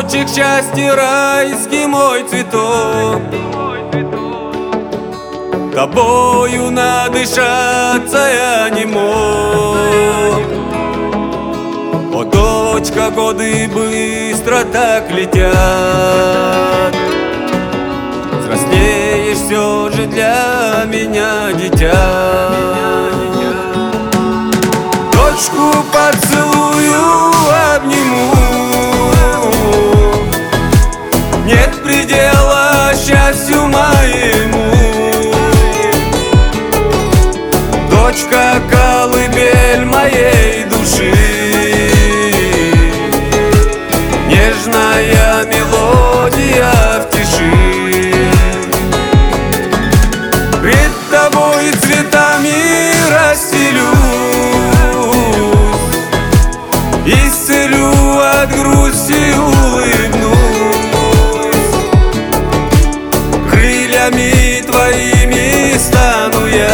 цветочек счастья, райский мой цветок. Тобою надышаться я не мог. О, дочка, годы быстро так летят, взрослеешь все же для меня, дитя. Дочку поцелую, обниму, нет предела счастью моему. Дочка, колыбель моей души, нежная мелодия в тиши. Пред тобой цветами расстелюсь, исцелю от грусти, улыбнусь. Крыльями твоими стану я,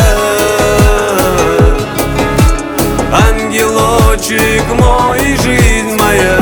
ангелочек мой, жизнь моя.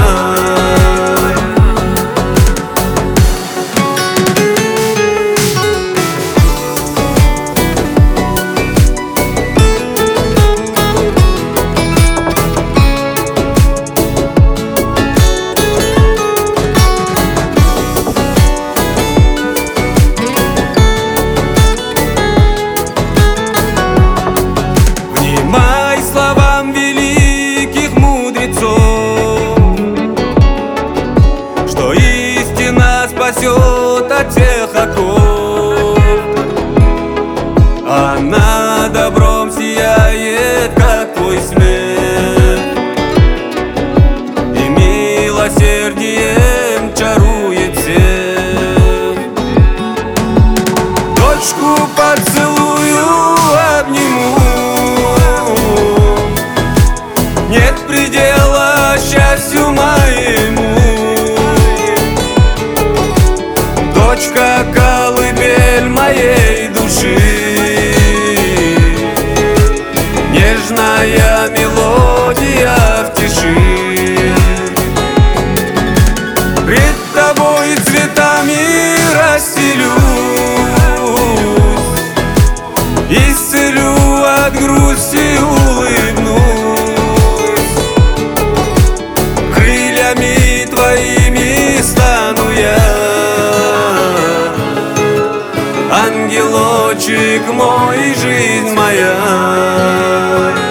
Словам великих мудрецов, что истина спасет от всех оков. Она добром сияет, как твой смех, и милосердием чарует всех. Дочку поцелую, обниму, нет предела счастью моему. Дочка, колыбель моей души, нежная мелодия в тиши. Пред тобой цветами расстелюсь, исцелю от грусти, улыбнусь. Твоими стану я, ангелочек мой, жизнь моя.